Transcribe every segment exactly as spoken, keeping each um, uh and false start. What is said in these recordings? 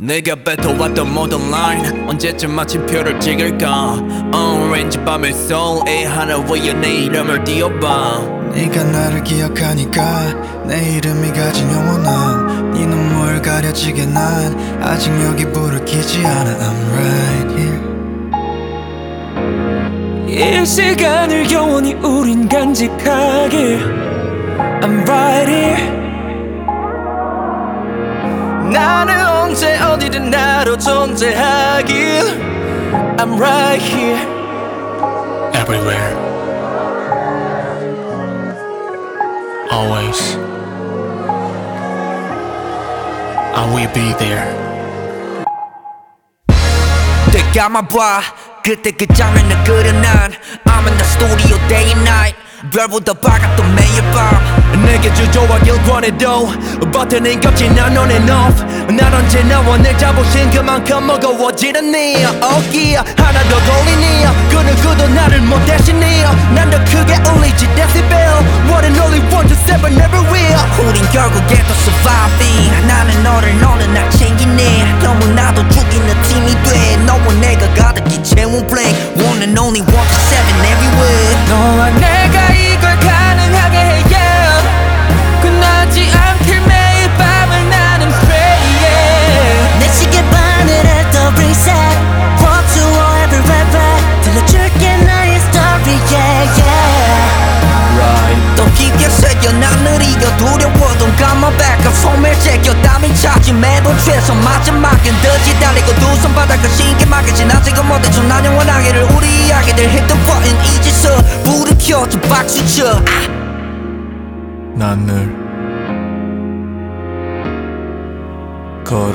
내가 뱉어왔던 모든 line 언제쯤 마침표를 찍을까. 오렌지 밤의 soul에 하나 위에 내 이름을 띄워봐. 네가 나를 기억하니까 내 이름이 가진 영원함. 네 눈물 가려지게 난 아직 여기 불을 켜지 않아. I'm right here. 이 시간을 영원히 우린 간직하길. I'm right here. 나는 언제 어디든 나로 존재하길. I'm right here. Everywhere. Always. I will be there. 때 감아봐 그때 그 장면을 그려 난 I'm in the studio day and night. 별보다 밝았던 매일 밤 내게 주저하길 권해도 버튼은 겹치 난 on and off. 난 언제나 원을 잡으신 그만큼 무거워지는 네 어깨 하나 더 걸리니 그 누구도 나를 못 대신해. 난 더 크게 울리지 decibel one and only one to seven everywhere. 우린 결국에 또 surviving. 나는 너를 너는 날 챙기네. 너무나도 죽이는 팀이 돼. 너와 내가 가득히 채운 blank one and only one to seven everywhere. 너와 내가 이걸 가능하게 해 yeah. 끝나지 않길 매일 밤을 나는 pray yeah. 내 시계 바늘에 또 reset Walk to all every rapper 들려줄게 나의 story yeah yeah. Right. 또 깊게 새겨 난 느리고 두려워도 got my back up. 손을 제껴 땀이 차지 매번 최소 마지막엔 듯이 달리고 두 손 바닥을 신기하게 지나치고 못해줘. 난 영원하기를 우리 이야기들 hit the button 이제서 불을 켜줘 박수 쳐. 아. 난 늘 걸어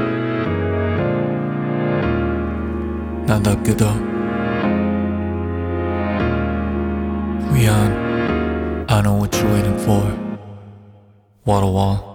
난답게 더 위안 I know what you're waiting for. What a wall.